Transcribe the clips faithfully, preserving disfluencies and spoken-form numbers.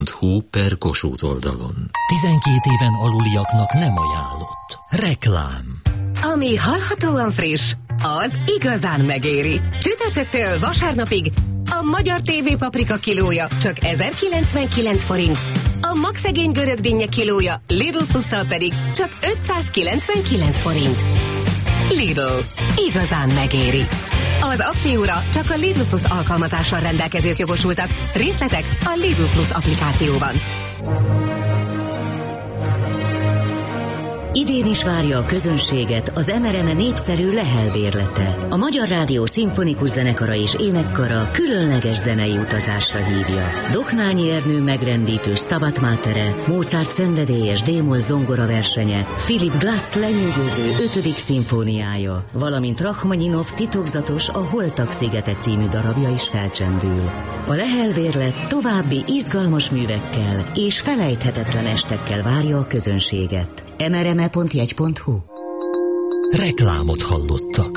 Hú per Kossuth oldalon. tizenkét éven aluliaknak nem ajánlott. Reklám. Ami hallhatóan friss, az igazán megéri. Csütörtöktől vasárnapig a magyar té vé paprika kilója csak ezerkilencvenkilenc forint, a magszegény görög dinnye kilója Lidl Plusszal pedig csak ötszázkilencvenkilenc forint. Lidl. Igazán megéri. Az akcióra csak a Lidl Plus alkalmazással rendelkezők jogosultak. Részletek a Lidl Plus applikációban. Idén is várja a közönséget az em er em népszerű Lehel bérlete. A Magyar Rádió Szimfonikus Zenekara és Énekkara különleges zenei utazásra hívja. Dohnányi Ernő megrendítő Stabat Matere, Mozart szenvedélyes D-moll zongora versenye, Philip Glass lenyűgöző ötödik szimfóniája, valamint Rachmaninov titokzatos A Holtak szigete című darabja is felcsendül. A Lehel bérlet további izgalmas művekkel és felejthetetlen estekkel várja a közönséget. em er em e pont jegy pont hu. Reklámot hallottak.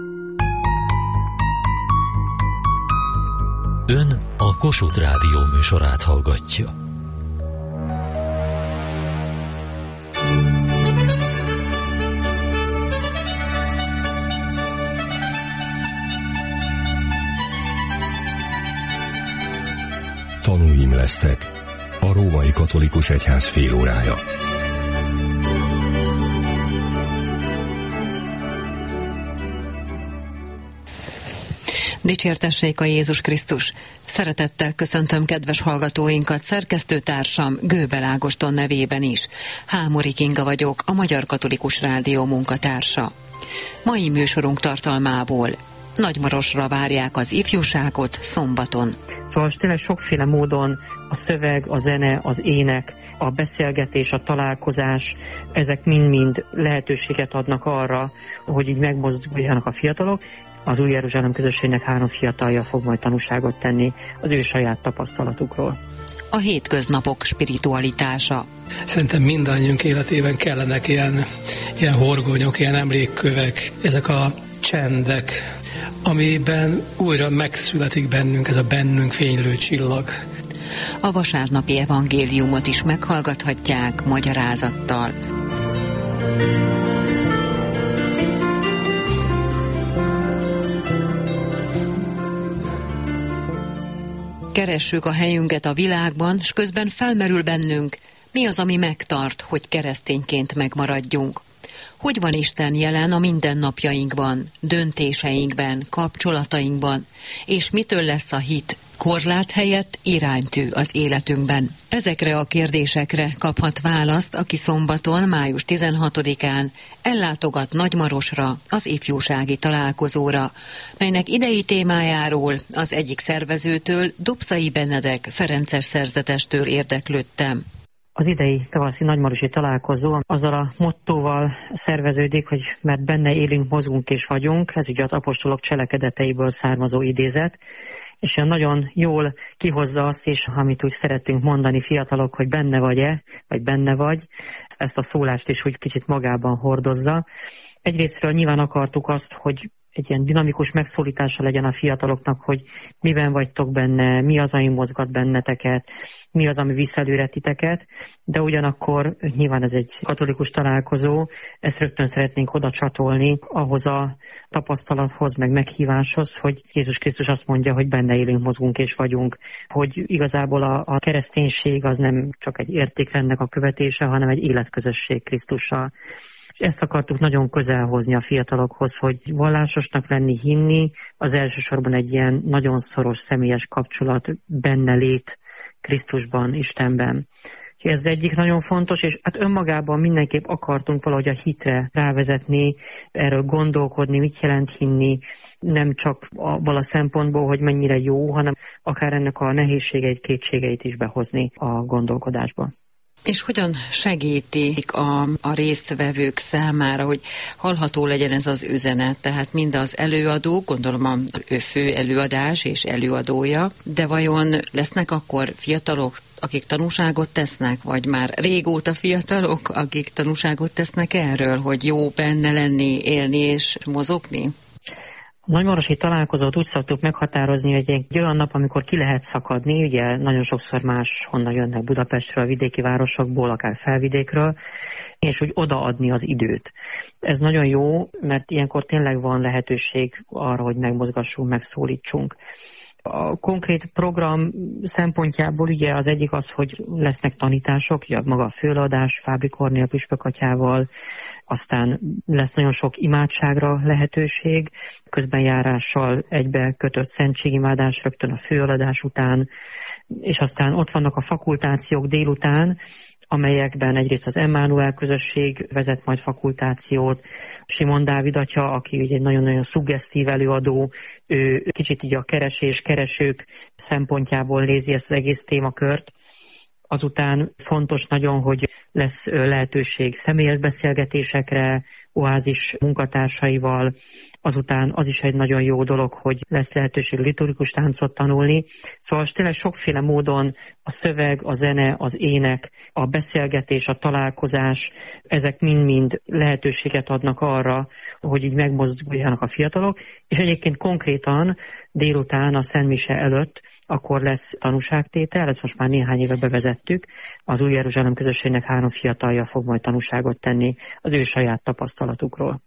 Ön a Kossuth Rádió műsorát hallgatja. Tanúim lesztek. A római katolikus egyház félórája. Dicsértessék a Jézus Krisztus! Szeretettel köszöntöm kedves hallgatóinkat, szerkesztőtársam Gőbel Ágoston nevében is. Hámori Kinga vagyok, a Magyar Katolikus Rádió munkatársa. Mai műsorunk tartalmából: Nagymarosra várják az ifjúságot szombaton. Szóval tényleg sokféle módon a szöveg, a zene, az ének, a beszélgetés, a találkozás, ezek mind-mind lehetőséget adnak arra, hogy így megmozduljanak a fiatalok. Az Új Jeruzsálem közösségnek három fiatalja fog majd tanúságot tenni az ő saját tapasztalatukról. A hétköznapok spiritualitása. Szerintem mindannyiunk életében kellenek ilyen, ilyen horgonyok, ilyen emlékkövek, ezek a csendek, amiben újra megszületik bennünk ez a bennünk fénylő csillag. A vasárnapi evangéliumot is meghallgathatják magyarázattal. Keressük a helyünket a világban, s közben felmerül bennünk, mi az, ami megtart, hogy keresztényként megmaradjunk. Hogy van Isten jelen a mindennapjainkban, döntéseinkben, kapcsolatainkban, és mitől lesz a hit korlát helyett iránytű az életünkben? Ezekre a kérdésekre kaphat választ, aki szombaton, május tizenhatodikán ellátogat Nagymarosra, az ifjúsági találkozóra, melynek idei témájáról az egyik szervezőtől, Dobszai Benedek ferences szerzetestől érdeklődtem. Az idei tavaszi nagymarosi találkozó azzal a mottóval szerveződik, hogy mert benne élünk, mozgunk és vagyunk, ez ugye az apostolok cselekedeteiből származó idézet, és nagyon jól kihozza azt is, amit úgy szeretünk mondani fiatalok, hogy benne vagy-e, vagy benne vagy, ezt a szólást is úgy kicsit magában hordozza. Egyrésztről nyilván akartuk azt, hogy egy ilyen dinamikus megszólítása legyen a fiataloknak, hogy miben vagytok benne, mi az, ami mozgat benneteket, mi az, ami visz előre titeket, de ugyanakkor nyilván ez egy katolikus találkozó, ezt rögtön szeretnénk oda csatolni ahhoz a tapasztalathoz, meg meghíváshoz, hogy Jézus Krisztus azt mondja, hogy benne élünk, mozgunk és vagyunk, hogy igazából a, a kereszténység az nem csak egy értékrendnek a követése, hanem egy életközösség Krisztussal. És ezt akartuk nagyon közel hozni a fiatalokhoz, hogy vallásosnak lenni, hinni, az elsősorban egy ilyen nagyon szoros személyes kapcsolat, benne lét Krisztusban, Istenben. Ez egyik nagyon fontos, és hát önmagában mindenképp akartunk valahogy a hitre rávezetni, erről gondolkodni, mit jelent hinni, nem csak abban a szempontból, hogy mennyire jó, hanem akár ennek a nehézségeit, kétségeit is behozni a gondolkodásba. És hogyan segítik a, a résztvevők számára, hogy hallható legyen ez az üzenet? Tehát mind az előadó, gondolom a ő fő előadás és előadója, de vajon lesznek akkor fiatalok, akik tanúságot tesznek, vagy már régóta fiatalok, akik tanúságot tesznek erről, hogy jó benne lenni, élni és mozogni? nagymarosi találkozót úgy szoktuk meghatározni, hogy egy olyan nap, amikor ki lehet szakadni, ugye nagyon sokszor máshonnan jönnek Budapestről, a vidéki városokból, akár felvidékről, és úgy odaadni az időt. Ez nagyon jó, mert ilyenkor tényleg van lehetőség arra, hogy megmozgassunk, megszólítsunk. A konkrét program szempontjából ugye az egyik az, hogy lesznek tanítások, ugye maga a főadás Fábri Kornél püspökatyával, aztán lesz nagyon sok imádságra lehetőség, közbenjárással egybe kötött szentségimádás rögtön a főadás után, és aztán ott vannak a fakultációk délután, amelyekben egyrészt az Emmanuel közösség vezet majd fakultációt, Simon Dávid atya, aki ugye egy nagyon-nagyon szuggesztív előadó, ő kicsit így a keresés, keresők szempontjából nézi ezt az egész témakört. Azután fontos nagyon, hogy lesz lehetőség személyes beszélgetésekre, oázis munkatársaival, azután az is egy nagyon jó dolog, hogy lesz lehetőség liturgikus táncot tanulni. Szóval tényleg sokféle módon a szöveg, a zene, az ének, a beszélgetés, a találkozás, ezek mind-mind lehetőséget adnak arra, hogy így megmozduljanak a fiatalok, és egyébként konkrétan délután a Szent Mise előtt akkor lesz tanúságtétel, ezt most már néhány éve bevezettük, az Új Jeruzsálem közösségnek három fiatalja fog majd tanúságot tenni az ő saját tapasztalatukról.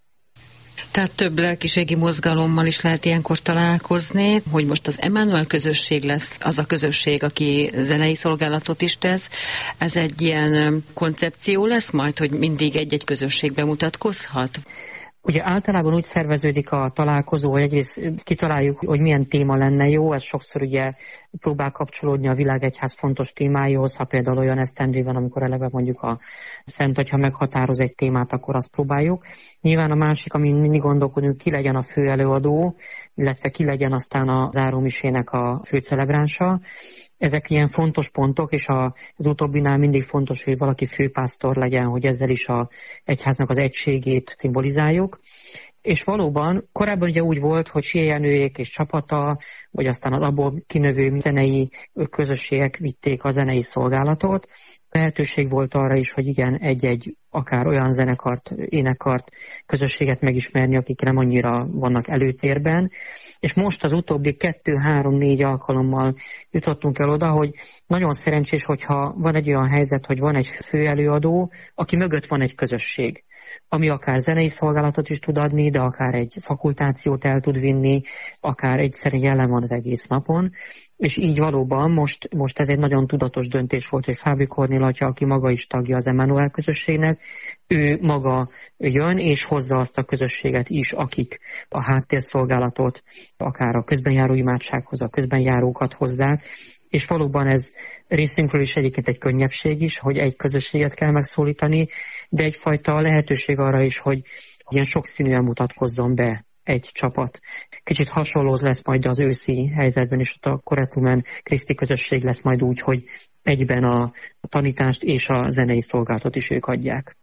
Tehát több lelkiségi mozgalommal is lehet ilyenkor találkozni, hogy most az Emmanuel közösség lesz az a közösség, aki zenei szolgálatot is tesz. Ez egy ilyen koncepció lesz majd, hogy mindig egy-egy közösség bemutatkozhat? Ugye általában úgy szerveződik a találkozó, hogy egyrészt kitaláljuk, hogy milyen téma lenne jó, ez sokszor ugye próbál kapcsolódni a világegyház fontos témáihoz, ha például olyan esztendő van, amikor eleve mondjuk a Szent Atya meghatároz egy témát, akkor azt próbáljuk. Nyilván a másik, amin mindig gondolkodunk, ki legyen a fő előadó, illetve ki legyen aztán a zárómisének a fő celebránsa. Ezek ilyen fontos pontok, és az utóbbinál mindig fontos, hogy valaki főpásztor legyen, hogy ezzel is az egyháznak az egységét szimbolizáljuk. És valóban korábban ugye úgy volt, hogy Sier Jenőjék és csapata, vagy aztán az abból kinövő zenei közösségek vitték a zenei szolgálatot. Lehetőség volt arra is, hogy igen, egy-egy akár olyan zenekart, énekart, közösséget megismerni, akik nem annyira vannak előtérben. És most az utóbbi kettő, három, négy alkalommal jutottunk el oda, hogy nagyon szerencsés, hogyha van egy olyan helyzet, hogy van egy főelőadó, aki mögött van egy közösség, ami akár zenei szolgálatot is tud adni, de akár egy fakultációt el tud vinni, akár egyszerűen jelen van az egész napon. És így valóban most, most ez egy nagyon tudatos döntés volt, hogy Fábri Kornél atya, aki maga is tagja az Emmanuel közösségnek, ő maga jön és hozza azt a közösséget is, akik a háttérszolgálatot, akár a közbenjáró imádsághoz, a közbenjárókat hozzák, és valóban ez részünkről is egyébként egy könnyebbség is, hogy egy közösséget kell megszólítani, de egyfajta lehetőség arra is, hogy ilyen sokszínűen mutatkozzon be egy csapat. Kicsit hasonló lesz majd az őszi helyzetben is, ott a Koretlumen Kriszti közösség lesz majd úgy, hogy egyben a tanítást és a zenei szolgálatot is ők adják.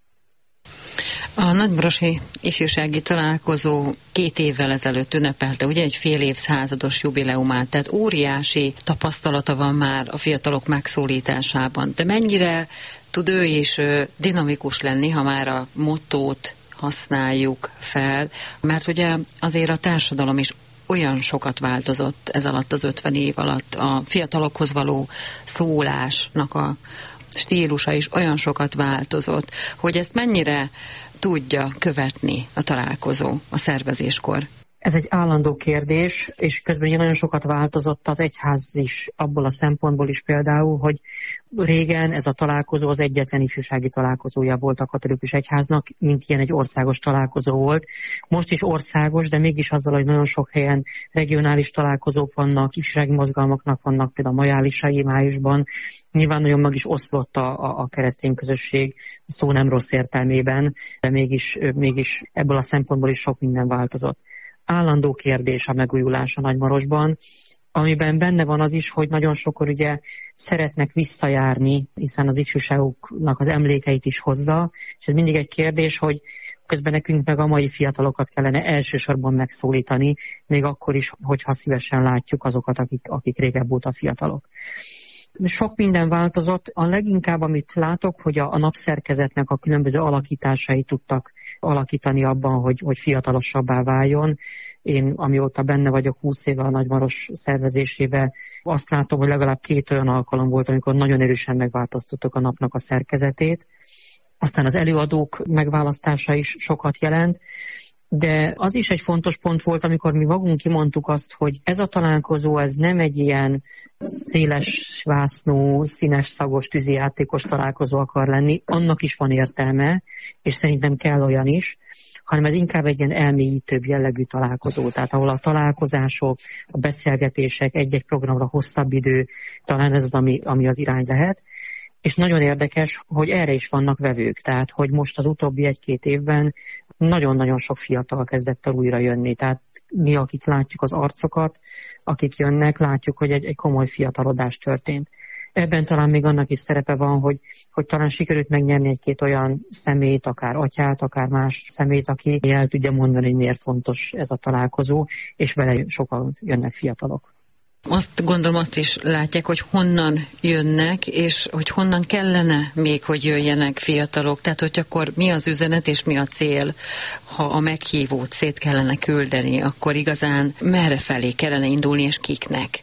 A nagymarosi ifjúsági találkozó két évvel ezelőtt ünnepelte ugye egy fél évszázados jubileumát, tehát óriási tapasztalata van már a fiatalok megszólításában. De mennyire tud ő is dinamikus lenni, ha már a mottót használjuk fel, mert ugye azért a társadalom is olyan sokat változott ez alatt az ötven év alatt, a fiatalokhoz való szólásnak a stílusa is olyan sokat változott, hogy ezt mennyire tudja követni a találkozó a szervezéskor? Ez egy állandó kérdés, és közben nagyon sokat változott az egyház is abból a szempontból is például, hogy régen ez a találkozó az egyetlen ifjúsági találkozója volt a katolikus egyháznak, mint ilyen egy országos találkozó volt. Most is országos, de mégis azzal, hogy nagyon sok helyen regionális találkozók vannak, ifjúsági mozgalmaknak vannak, például a majálisai májusban. Nyilván nagyon meg is oszlott a, a keresztény közösség, szó nem rossz értelmében, de mégis, mégis ebből a szempontból is sok minden változott. Állandó kérdés a megújulás a Nagymarosban, amiben benne van az is, hogy nagyon sokan ugye szeretnek visszajárni, hiszen az ifjúságuknak az emlékeit is hozza, és ez mindig egy kérdés, hogy közben nekünk meg a mai fiatalokat kellene elsősorban megszólítani, még akkor is, hogyha szívesen látjuk azokat, akik, akik régebb óta fiatalok. Sok minden változott. A leginkább, amit látok, hogy a, a napszerkezetnek a különböző alakításai tudtak alakítani abban, hogy, hogy fiatalosabbá váljon. Én amióta benne vagyok húsz éve a Nagymaros szervezésébe, azt látom, hogy legalább két olyan alkalom volt, amikor nagyon erősen megváltoztattuk a napnak a szerkezetét. Aztán az előadók megválasztása is sokat jelent, de az is egy fontos pont volt, amikor mi magunk kimondtuk azt, hogy ez a találkozó, ez nem egy ilyen széles vásznú, színes, szagos, tűzijátékos találkozó akar lenni, annak is van értelme, és szerintem kell olyan is, hanem ez inkább egy ilyen elmélyítőbb jellegű találkozó, tehát ahol a találkozások, a beszélgetések, egy-egy programra hosszabb idő, talán ez az, ami, ami az irány lehet. És nagyon érdekes, hogy erre is vannak vevők, tehát hogy most az utóbbi egy-két évben nagyon-nagyon sok fiatal kezdett el újra jönni, tehát mi, akik látjuk az arcokat, akik jönnek, látjuk, hogy egy, egy komoly fiatalodás történt. Ebben talán még annak is szerepe van, hogy, hogy talán sikerült megnyerni egy-két olyan személyt, akár atyát, akár más személyt, aki el tudja mondani, hogy miért fontos ez a találkozó, és vele sokan jönnek fiatalok. Azt gondolom, azt is látják, hogy honnan jönnek, és hogy honnan kellene még, hogy jöjjenek fiatalok. Tehát, hogy akkor mi az üzenet és mi a cél, ha a meghívót szét kellene küldeni, akkor igazán merre felé kellene indulni, és kiknek?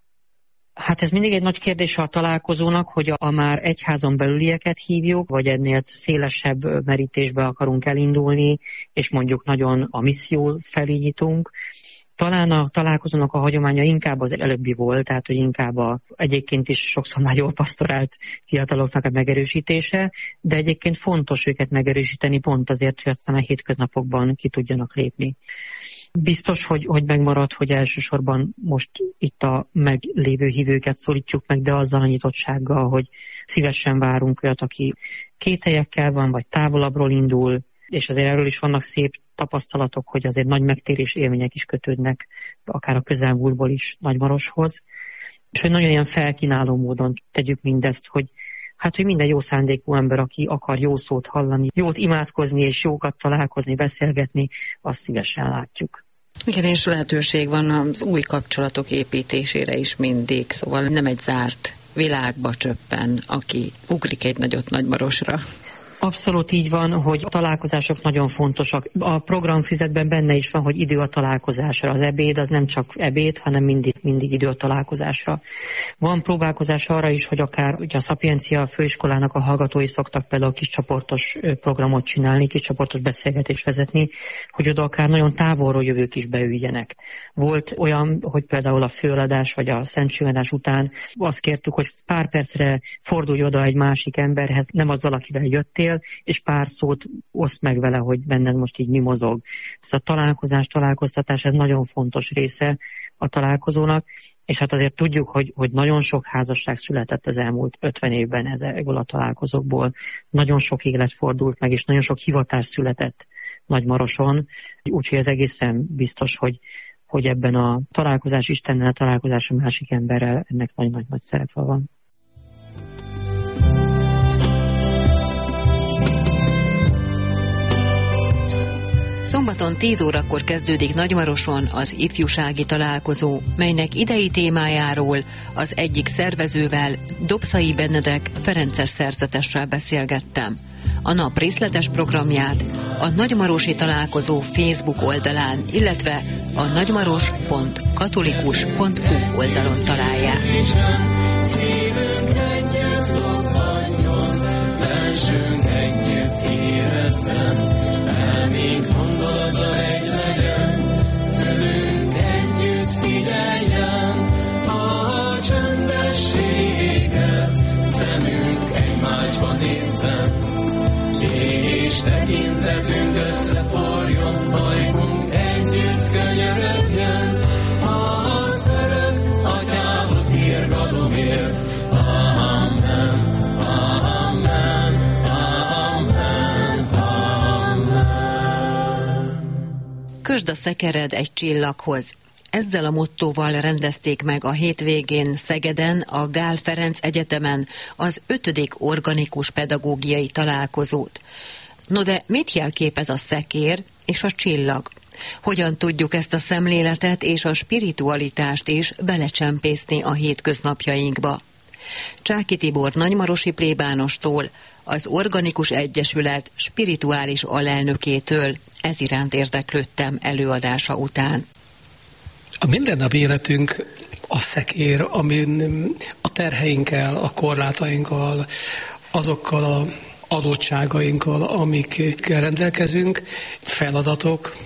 Hát ez mindig egy nagy kérdés a találkozónak, hogy a már egyházon belülieket hívjuk, vagy ennél szélesebb merítésbe akarunk elindulni, és mondjuk nagyon a misszió felé nyitunk. Talán a találkozónak a hagyománya inkább az előbbi volt, tehát hogy inkább a, egyébként is sokszor már jól pasztorált fiataloknak a megerősítése, de egyébként fontos őket megerősíteni pont azért, hogy aztán a hétköznapokban ki tudjanak lépni. Biztos, hogy, hogy megmarad, hogy elsősorban most itt a meglévő hívőket szólítjuk meg, de azzal a nyitottsággal, hogy szívesen várunk olyat, aki kételyekkel van, vagy távolabbról indul, és azért erről is vannak szép tapasztalatok, hogy azért nagy megtérés élmények is kötődnek, akár a közelmúltból is Nagymaroshoz. És hogy nagyon ilyen felkínáló módon tegyük mindezt, hogy hát, hogy minden jó szándékú ember, aki akar jó szót hallani, jót imádkozni és jókat találkozni, beszélgetni, azt szívesen látjuk. Igen, és lehetőség van az új kapcsolatok építésére is mindig, szóval nem egy zárt világba csöppen, aki ugrik egy nagyot Nagymarosra. Abszolút így van, hogy a találkozások nagyon fontosak. A programfüzetben benne is van, hogy idő a találkozásra. Az ebéd az nem csak ebéd, hanem mindig, mindig idő a találkozásra. Van próbálkozás arra is, hogy akár ugye a Szapiencia főiskolának a hallgatói szoktak például kis csoportos programot csinálni, kis csoportos beszélgetést vezetni, hogy oda akár nagyon távolról jövők is beüljenek. Volt olyan, hogy például a főadás vagy a szentségadás után azt kértük, hogy pár percre fordulj oda egy másik emberhez, nem azzal, akivel jöttél, és pár szót oszd meg vele, hogy benned most így mi mozog. Ez a találkozás, találkoztatás, ez nagyon fontos része a találkozónak, és hát azért tudjuk, hogy, hogy nagyon sok házasság született az elmúlt ötven évben ezekből a találkozókból. Nagyon sok élet fordult meg, és nagyon sok hivatás született Nagymaroson, úgyhogy ez egészen biztos, hogy, hogy ebben a találkozás Istennel, a találkozás a másik emberrel ennek nagy-nagy szerepe van. Szombaton tíz órakor kezdődik Nagymaroson az ifjúsági találkozó, melynek idei témájáról az egyik szervezővel, Dobszai Benedek ferences szerzetessel beszélgettem. A nap részletes programját a Nagymarosi Találkozó Facebook oldalán, illetve a nagymaros pont katolikus pont hu oldalon találják. Szívünk együtt lobbanjon, belsőnk együtt érezzen, elménk hangolata egy legyen, fülünk együtt figyeljen, a csöndességgel szemünk egymásba nézzen, és tekintetünk összeforjon, ajkunk együtt könyörögjön, az örök atyához mérgadomért. Amen, amen, amen, amen. Kösd a szekered egy csillaghoz. Ezzel a mottóval rendezték meg a hétvégén Szegeden, a Gál Ferenc Egyetemen az ötödik organikus pedagógiai találkozót. No de mit jelképez a szekér és a csillag? Hogyan tudjuk ezt a szemléletet és a spiritualitást is belecsempészni a hétköznapjainkba? Csáky Tibor nagymarosi plébánostól, az Organikus Egyesület spirituális alelnökétől ez iránt érdeklődtem előadása után. A mindennapi életünk a szekér, amin a terheinkkel, a korlátainkkal, azokkal a adottságainkkal, amikkel rendelkezünk, feladatok,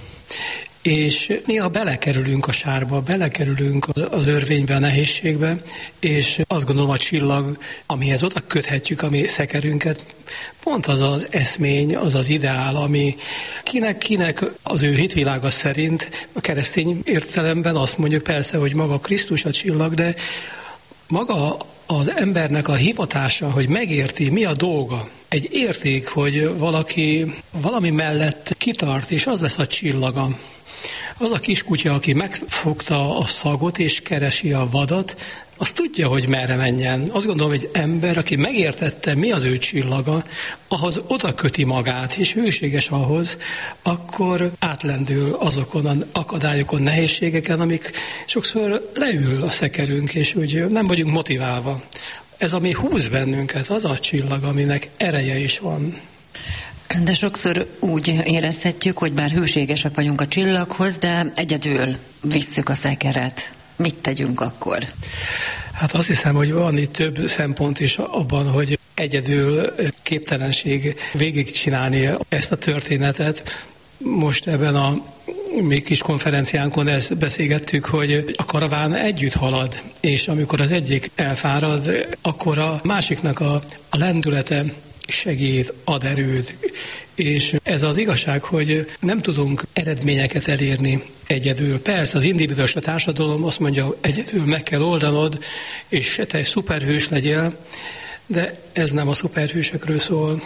és néha belekerülünk a sárba, belekerülünk az örvénybe, a nehézségbe, és azt gondolom, a csillag, amihez oda köthetjük a mi szekerünket, pont az az eszmény, az az ideál, ami kinek, kinek az ő hitvilága szerint, a keresztény értelemben azt mondjuk persze, hogy maga Krisztus a csillag, de maga az embernek a hivatása, hogy megérti, mi a dolga. Egy érték, hogy valaki valami mellett kitart, és az lesz a csillaga. Az a kiskutya, aki megfogta a szagot és keresi a vadat, az tudja, hogy merre menjen. Azt gondolom, hogy egy ember, aki megértette, mi az ő csillaga, ahhoz oda köti magát, és hűséges ahhoz, akkor átlendül azokon az akadályokon, nehézségeken, amik sokszor leül a szekerünk, és úgy nem vagyunk motiválva. Ez, ami húz bennünket, az a csillag, aminek ereje is van. De sokszor úgy érezhetjük, hogy bár hűségesek vagyunk a csillaghoz, de egyedül visszük a szekeret. Mit tegyünk akkor? Hát azt hiszem, hogy van itt több szempont is abban, hogy egyedül képtelenség végigcsinálni ezt a történetet. Most ebben a még kis konferenciánkon ezt beszélgettük, hogy a karaván együtt halad, és amikor az egyik elfárad, akkor a másiknak a, a lendülete segít, ad erőt. És ez az igazság, hogy nem tudunk eredményeket elérni egyedül. Persze az individuális a társadalom azt mondja, egyedül meg kell oldanod, és te egy szuperhős legyél, de ez nem a szuperhősökről szól.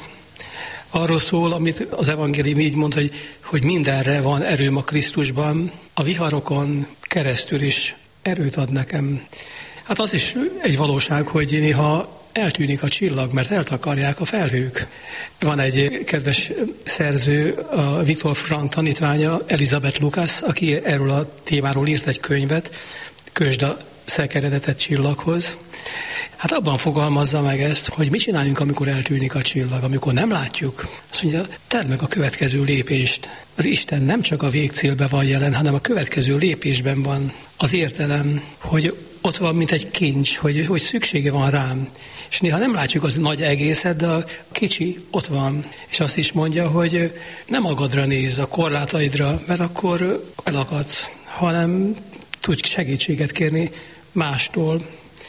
Arról szól, amit az evangélium így mond, hogy, hogy mindenre van erőm a Krisztusban, a viharokon keresztül is erőt ad nekem. Hát az is egy valóság, hogy néha eltűnik a csillag, mert eltakarják a felhők. Van egy kedves szerző, a Viktor Frank tanítványa, Elizabeth Lucas, aki erről a témáról írt egy könyvet, Kösd a szekeredet csillaghoz. Hát abban fogalmazza meg ezt, hogy mit csináljunk, amikor eltűnik a csillag, amikor nem látjuk. Azt mondja, tedd meg a következő lépést. Az Isten nem csak a végcélben van jelen, hanem a következő lépésben van az értelem, hogy ott van, mint egy kincs, hogy, hogy szüksége van rám. És néha nem látjuk az nagy egészet, de a kicsi ott van. És azt is mondja, hogy nem magadra néz, a korlátaidra, mert akkor elakadsz, hanem tudj segítséget kérni mástól.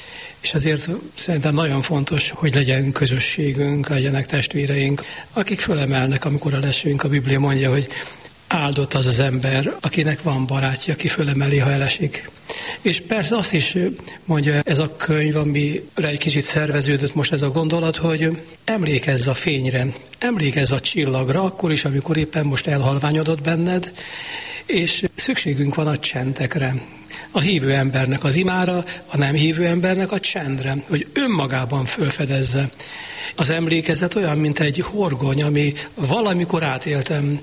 És azért szerintem nagyon fontos, hogy legyen közösségünk, legyenek testvéreink, akik fölemelnek, amikor lesünk. A Biblia mondja, hogy áldott az az ember, akinek van barátja, aki fölemeli, ha elesik. És persze azt is mondja ez a könyv, amire egy kicsit szerveződött most ez a gondolat, hogy emlékezz a fényre, emlékezz a csillagra, akkor is, amikor éppen most elhalványodott benned, és szükségünk van a csendekre. A hívő embernek az imára, a nem hívő embernek a csendre, hogy önmagában fölfedezze. Az emlékezet olyan, mint egy horgony, ami valamikor átéltem,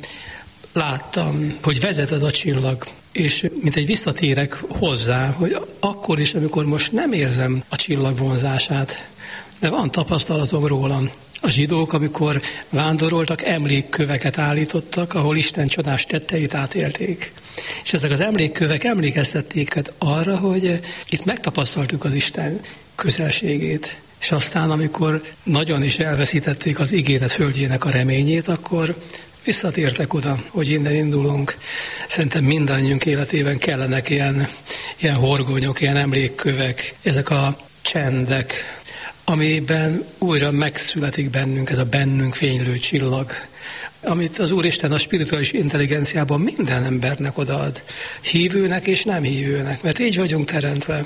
láttam, hogy vezeted a csillag, és mint egy visszatérek hozzá, hogy akkor is, amikor most nem érzem a csillag vonzását, de van tapasztalatom róla. A zsidók, amikor vándoroltak, emlékköveket állítottak, ahol Isten csodás tetteit átélték. És ezek az emlékkövek emlékeztették arra, hogy itt megtapasztaltuk az Isten közelségét. És aztán, amikor nagyon is elveszítették az ígéret földjének a reményét, akkor visszatértek oda, hogy innen indulunk. Szerintem mindannyiunk életében kellenek ilyen, ilyen horgonyok, ilyen emlékkövek, ezek a csendek, amiben újra megszületik bennünk ez a bennünk fénylő csillag, amit az Úristen a spirituális intelligenciában minden embernek odaad, hívőnek és nem hívőnek, mert így vagyunk teremtve.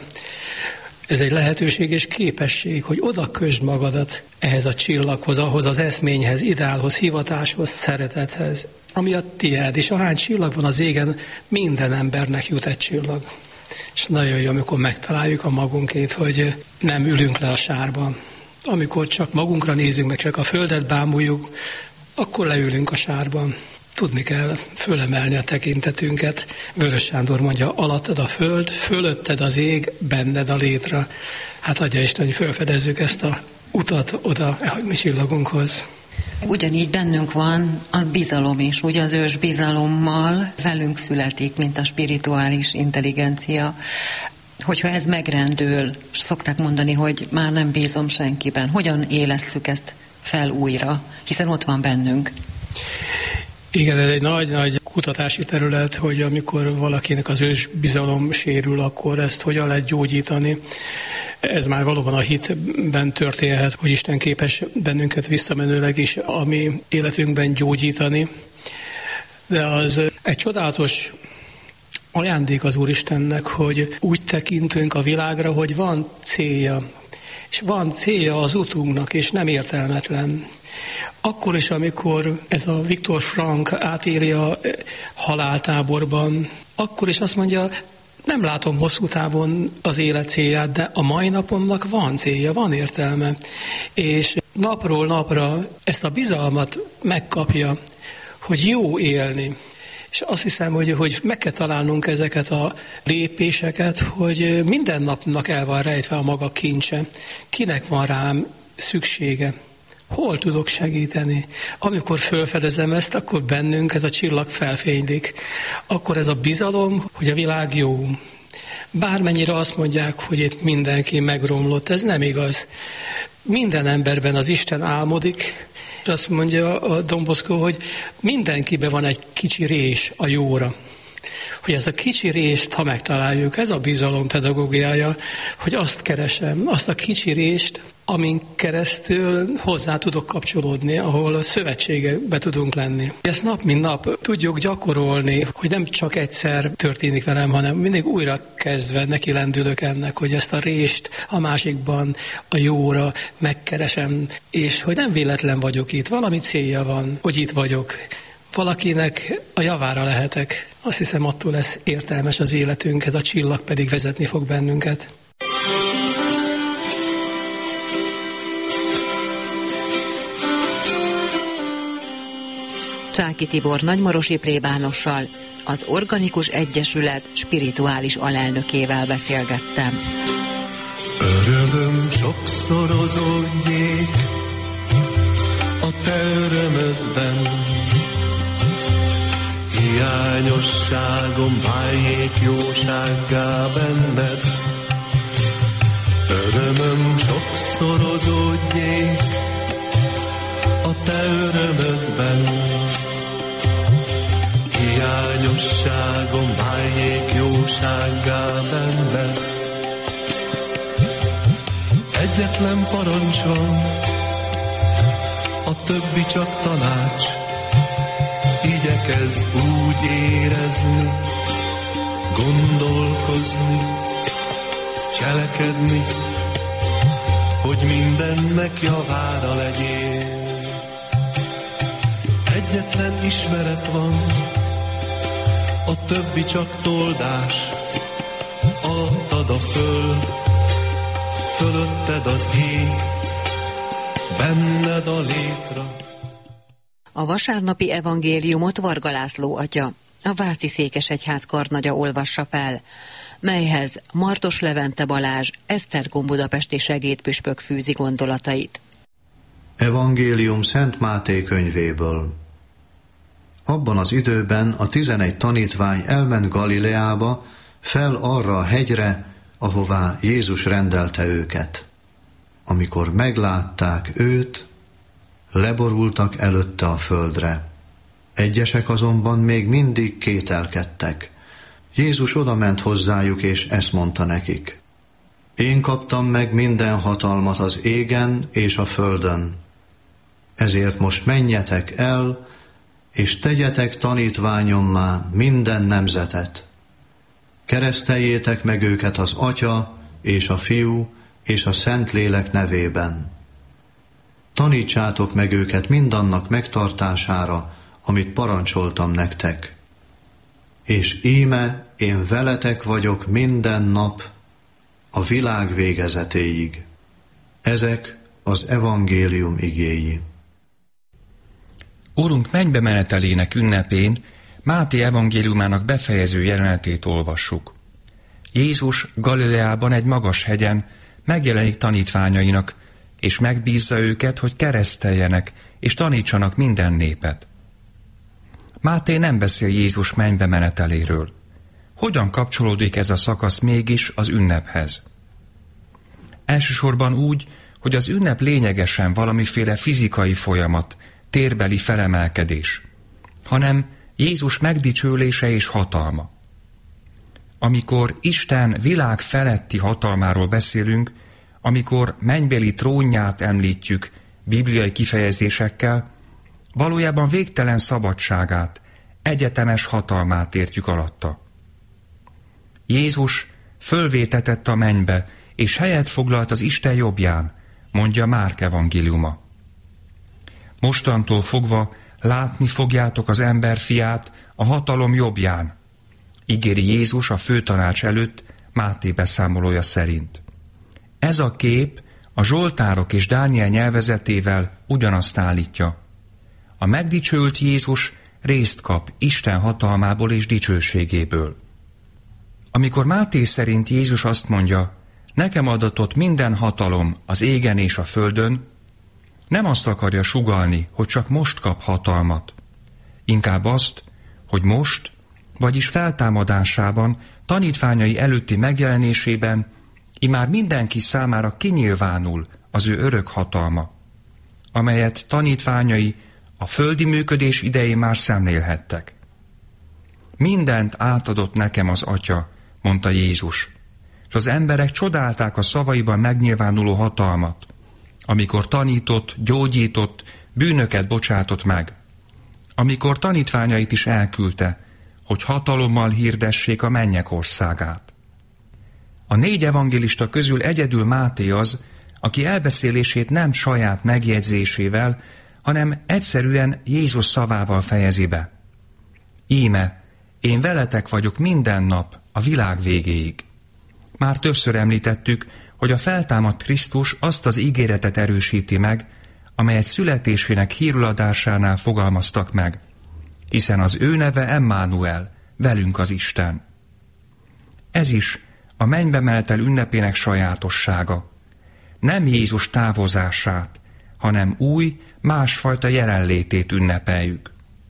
Ez egy lehetőség és képesség, hogy oda kösd magadat ehhez a csillaghoz, ahhoz az eszményhez, ideálhoz, hivatáshoz, szeretethez, ami a tied, és ahány csillag van az égen, minden embernek jut egy csillag. És nagyon jó, amikor megtaláljuk a magunkét, hogy nem ülünk le a sárban. Amikor csak magunkra nézünk, meg csak a földet bámuljuk, akkor leülünk a sárban. tudni kell fölemelni a tekintetünket. Vörös Sándor mondja, alattad a föld, fölötted az ég, benned a létra. Hát adja Isten, hogy felfedezzük ezt a utat oda a mi csillagunkhoz. Ugyanígy bennünk van az bizalom is, ugye az ős bizalommal velünk születik, mint a spirituális intelligencia. Hogyha ez megrendül, szokták mondani, hogy már nem bízom senkiben, hogyan élesszük ezt fel újra, hiszen ott van bennünk. Igen, ez egy nagy-nagy kutatási terület, hogy amikor valakinek az ős bizalom sérül, akkor ezt hogyan lehet gyógyítani. Ez már valóban a hitben történhet, hogy Isten képes bennünket visszamenőleg is a mi életünkben gyógyítani. De az egy csodálatos ajándék az Úristennek, hogy úgy tekintünk a világra, hogy van célja. És van célja az utunknak, és nem értelmetlen. Akkor is, amikor ez a Viktor Frank átéli a haláltáborban, akkor is azt mondja, nem látom hosszú távon az élet célját, de a mai napomnak van célja, van értelme. És napról napra ezt a bizalmat megkapja, hogy jó élni. És azt hiszem, hogy, hogy meg kell találnunk ezeket a lépéseket, hogy minden napnak el van rejtve a maga kincse. Kinek van rám szüksége? Hol tudok segíteni? Amikor felfedezem ezt, akkor bennünk ez a csillag felfénylik. Akkor ez a bizalom, hogy a világ jó. Bármennyire azt mondják, hogy itt mindenki megromlott, ez nem igaz. Minden emberben az Isten álmodik, és azt mondja a Don Bosco, hogy mindenkiben van egy kicsi rés a jóra. Hogy ezt a kicsi részt, ha megtaláljuk, ez a bizalom pedagógiája, hogy azt keresem, azt a kicsi részt, amin keresztül hozzá tudok kapcsolódni, ahol a szövetségbe tudunk lenni. Ezt nap mint nap tudjuk gyakorolni, hogy nem csak egyszer történik velem, hanem mindig újra kezdve neki lendülök ennek, hogy ezt a részt a másikban, a jóra megkeresem, és hogy nem véletlen vagyok itt, valami célja van, hogy itt vagyok. Valakinek a javára lehetek. Azt hiszem, attól lesz értelmes az életünk, ez a csillag pedig vezetni fog bennünket. Csáky Tibor nagymarosi plébánossal, az Organikus Egyesület spirituális alelnökével beszélgettem. Örömöm sokszorozódjék a te örömödben, hiányosságom váljék jósággá benned. Örömöm sokszorozódjék a te örömödben, hiányosságom váljék jósággá benned. Egyetlen parancs van, a többi csak tanács. Igyekezz úgy érezni, gondolkozni, cselekedni, hogy mindennek javára legyél. Egyetlen ismeret van, a többi csak toldás. Alattad a föld, fölötted az ég, benned a létra. A vasárnapi evangéliumot Varga László atya, a Váci Székesegyház karnagya olvassa fel, melyhez Martos Levente Balázs, Esztergom budapesti segédpüspök fűzi gondolatait. Evangélium Szent Máté könyvéből. Abban az időben a tizenegy tanítvány elment Galileába, fel arra a hegyre, ahová Jézus rendelte őket. Amikor meglátták őt, leborultak előtte a földre. Egyesek azonban még mindig kételkedtek. Jézus odament hozzájuk, és ezt mondta nekik. Én kaptam meg minden hatalmat az égen és a földön. Ezért most menjetek el, és tegyetek tanítványommá minden nemzetet. Kereszteljétek meg őket az Atya és a Fiú és a Szentlélek nevében. Tanítsátok meg őket mindannak megtartására, amit parancsoltam nektek. És íme én veletek vagyok minden nap, a világ végezetéig. Ezek az evangélium igéi. Úrunk mennybe menetelének ünnepén Máté evangéliumának befejező jelenetét olvassuk. Jézus Galileában egy magas hegyen megjelenik tanítványainak, és megbízza őket, hogy kereszteljenek és tanítsanak minden népet. Máté nem beszél Jézus mennybe meneteléről. Hogyan kapcsolódik ez a szakasz mégis az ünnephez? Elsősorban úgy, hogy az ünnep lényegesen valamiféle fizikai folyamat, térbeli felemelkedés, hanem Jézus megdicsőlése és hatalma. Amikor Isten világ feletti hatalmáról beszélünk, amikor mennybéli trónját említjük bibliai kifejezésekkel, valójában végtelen szabadságát, egyetemes hatalmát értjük alatta. Jézus fölvétetett a mennybe, és helyet foglalt az Isten jobbján, mondja Márk evangéliuma. Mostantól fogva látni fogjátok az emberfiát a hatalom jobbján, ígéri Jézus a főtanács előtt Máté beszámolója szerint. Ez a kép a Zsoltárok és Dániel nyelvezetével ugyanazt állítja. A megdicsőült Jézus részt kap Isten hatalmából és dicsőségéből. Amikor Máté szerint Jézus azt mondja, nekem adatott minden hatalom az égen és a földön, nem azt akarja sugallni, hogy csak most kap hatalmat. Inkább azt, hogy most, vagyis feltámadásában, tanítványai előtti megjelenésében immár mindenki számára kinyilvánul az ő örök hatalma, amelyet tanítványai a földi működés idején már szemlélhettek. Mindent átadott nekem az Atya, mondta Jézus, és az emberek csodálták a szavaiban megnyilvánuló hatalmat, amikor tanított, gyógyított, bűnöket bocsátott meg, amikor tanítványait is elküldte, hogy hatalommal hirdessék a mennyek országát. A négy evangélista közül egyedül Máté az, aki elbeszélését nem saját megjegyzésével, hanem egyszerűen Jézus szavával fejezi be. Íme, én veletek vagyok minden nap a világ végéig. Már többször említettük, hogy a feltámadt Krisztus azt az ígéretet erősíti meg, amelyet születésének híruladásánál fogalmaztak meg, hiszen az ő neve Emmanuel, velünk az Isten. Ez is a mennybe menetel ünnepének sajátossága. Nem Jézus távozását, hanem új, másfajta jelenlétét ünnepeljük.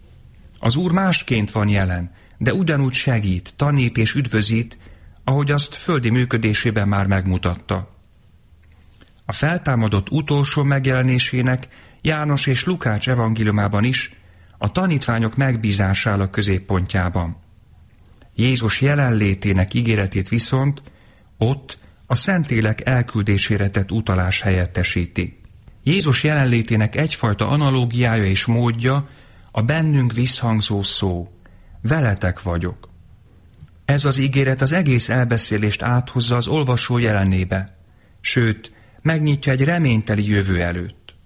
Az Úr másként van jelen, de ugyanúgy segít, tanít és üdvözít, ahogy azt földi működésében már megmutatta. A feltámadott utolsó megjelenésének János és Lukács evangéliumában is a tanítványok megbízása áll a középpontjában. Jézus jelenlétének ígéretét viszont ott a Szentlélek elküldésére tett utalás helyettesíti. Jézus jelenlétének egyfajta analógiája és módja a bennünk visszhangzó szó, veletek vagyok. Ez az ígéret az egész elbeszélést áthozza az olvasó jelenébe, sőt, megnyitja egy reményteli jövő előtt.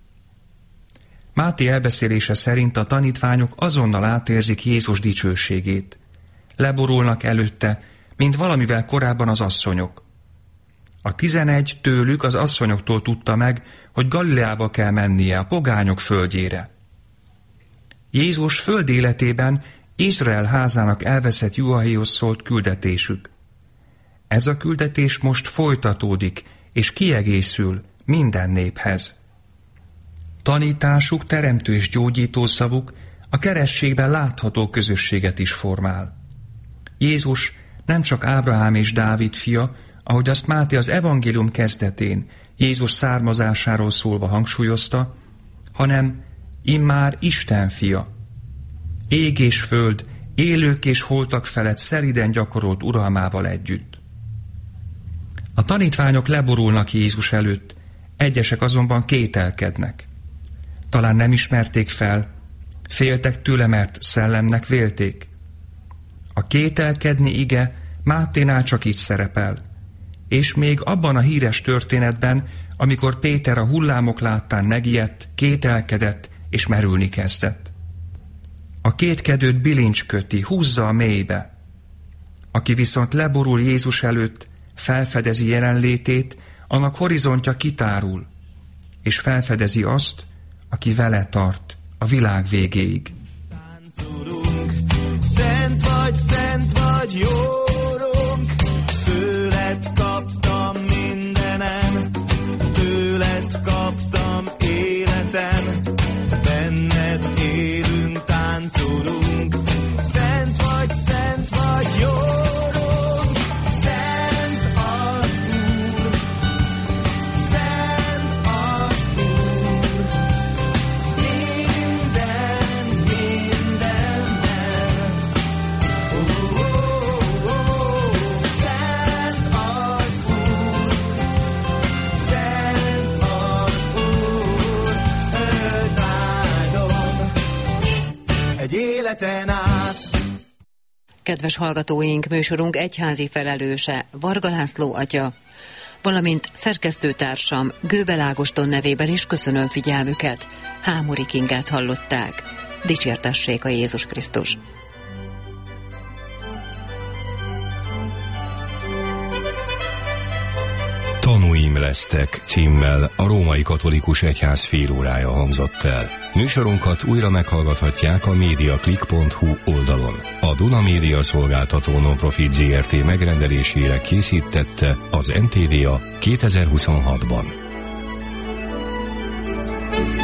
Máté elbeszélése szerint a tanítványok azonnal átérzik Jézus dicsőségét. Leborulnak előtte, mint valamivel korábban az asszonyok. A tizenegy tőlük az asszonyoktól tudta meg, hogy Galileába kell mennie, a pogányok földjére. Jézus föld életében Izrael házának elveszett juhaihoz szólt küldetésük. Ez a küldetés most folytatódik, és kiegészül minden néphez. Tanításuk, teremtő és gyógyító szavuk a kerességben látható közösséget is formál. Jézus nem csak Ábrahám és Dávid fia, ahogy azt Máté az evangélium kezdetén Jézus származásáról szólva hangsúlyozta, hanem immár Isten fia. Ég és föld, élők és holtak felett szeliden gyakorolt uralmával együtt. A tanítványok leborulnak Jézus előtt, egyesek azonban kételkednek. Talán nem ismerték fel, féltek tőle, mert szellemnek vélték. A kételkedni ige Máténál csak így szerepel, és még abban a híres történetben, amikor Péter a hullámok láttán megijedt, kételkedett és merülni kezdett. A kétkedőt bilincs köti, húzza a mélybe. Aki viszont leborul Jézus előtt, felfedezi jelenlétét, annak horizontja kitárul, és felfedezi azt, aki vele tart, a világ végéig. Szent vagy, szent vagy, jórunk, tőled kaptam mindenem, tőled kaptam életem, benned élünk, táncolunk. Szent vagy, szent vagy, jórunk, szent az Úr, szent az Úr, minden, mindennel. Oh, oh, oh, szent az Úr, szent az Úr, őt áldom egy életen át. Kedves hallgatóink, műsorunk egyházi felelőse, Varga László atya, valamint szerkesztőtársam Gőbel Ágoston nevében is köszönöm figyelmüket. Hámori Kingát hallották. Dicsértessék a Jézus Krisztus! Tanúim lesztek címmel a Római Katolikus Egyház félórája hangzott el. Műsorunkat újra meghallgathatják a mediaclick pont hu oldalon. A Duna Média Szolgáltató Non-Profit Zé Er Té megrendelésére készítette az en té vé á kétezer-huszonhatban.